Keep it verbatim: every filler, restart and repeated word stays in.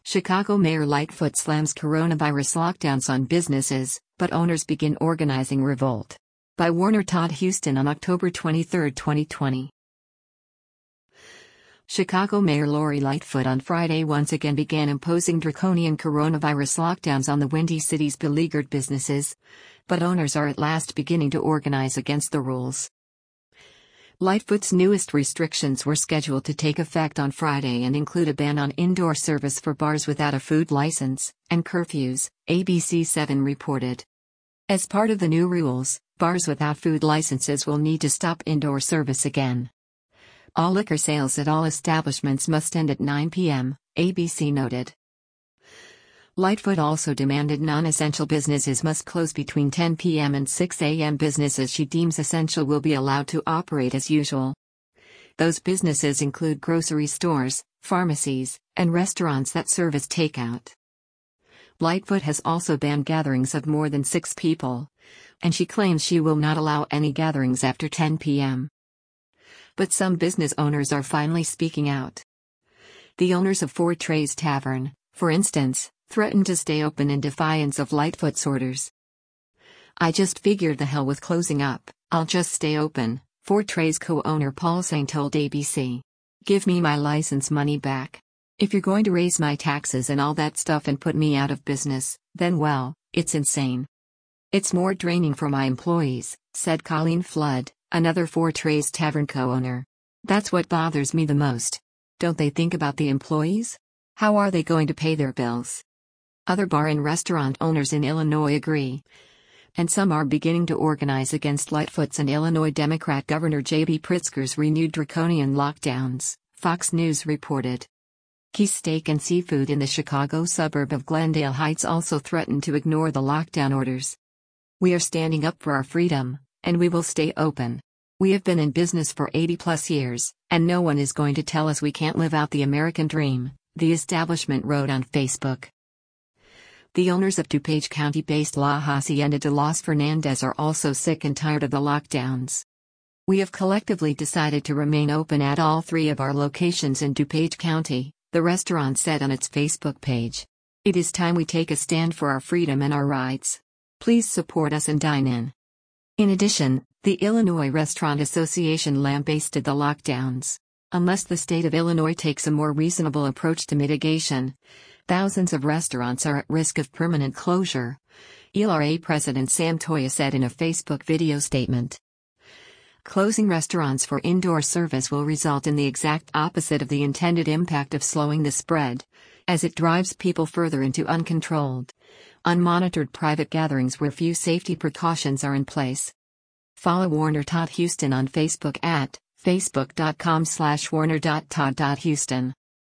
Chicago Mayor Lightfoot slams coronavirus lockdowns on businesses, but owners begin organizing revolt. By Warner Todd Huston on October twenty-third, twenty twenty. Chicago Mayor Lori Lightfoot on Friday once again began imposing draconian coronavirus lockdowns on the Windy City's beleaguered businesses, but owners are at last beginning to organize against the rules. Lightfoot's newest restrictions were scheduled to take effect on Friday and include a ban on indoor service for bars without a food license, and curfews, A B C seven reported. As part of the new rules, bars without food licenses will need to stop indoor service again. All liquor sales at all establishments must end at nine p m, A B C noted. Lightfoot also demanded non-essential businesses must close between ten p m and six a m Businesses she deems essential will be allowed to operate as usual. Those businesses include grocery stores, pharmacies, and restaurants that serve as takeout. Lightfoot has also banned gatherings of more than six people, and she claims she will not allow any gatherings after ten p m But some business owners are finally speaking out. The owners of Four Trays Tavern, for instance, threatened to stay open in defiance of Lightfoot's orders. "I just figured the hell with closing up, I'll just stay open," Four Trays co-owner Paul Sain told A B C. "Give me my license money back. If you're going to raise my taxes and all that stuff and put me out of business, then well, it's insane. It's more draining for my employees," said Colleen Flood, another Four Trays Tavern co-owner. "That's what bothers me the most. Don't they think about the employees? How are they going to pay their bills?" Other bar and restaurant owners in Illinois agree. And some are beginning to organize against Lightfoot's and Illinois Democrat Governor J B Pritzker's renewed draconian lockdowns, Fox News reported. Keith's Steak and Seafood in the Chicago suburb of Glendale Heights also threatened to ignore the lockdown orders. "We are standing up for our freedom, and we will stay open. We have been in business for eighty plus years, and no one is going to tell us we can't live out the American dream," the establishment wrote on Facebook. The owners of DuPage County-based La Hacienda de Los Fernandez are also sick and tired of the lockdowns. "We have collectively decided to remain open at all three of our locations in DuPage County," the restaurant said on its Facebook page. "It is time we take a stand for our freedom and our rights. Please support us and dine in." In addition, the Illinois Restaurant Association lambasted the lockdowns. "Unless the state of Illinois takes a more reasonable approach to mitigation, thousands of restaurants are at risk of permanent closure," E L R A President Sam Toya said in a Facebook video statement. Closing restaurants for indoor service will result in the exact opposite of the intended impact of slowing the spread, as it drives people further into uncontrolled, unmonitored private gatherings where few safety precautions are in place. Follow Warner Todd Huston on Facebook at facebook dot com slash warner dot todd dot huston.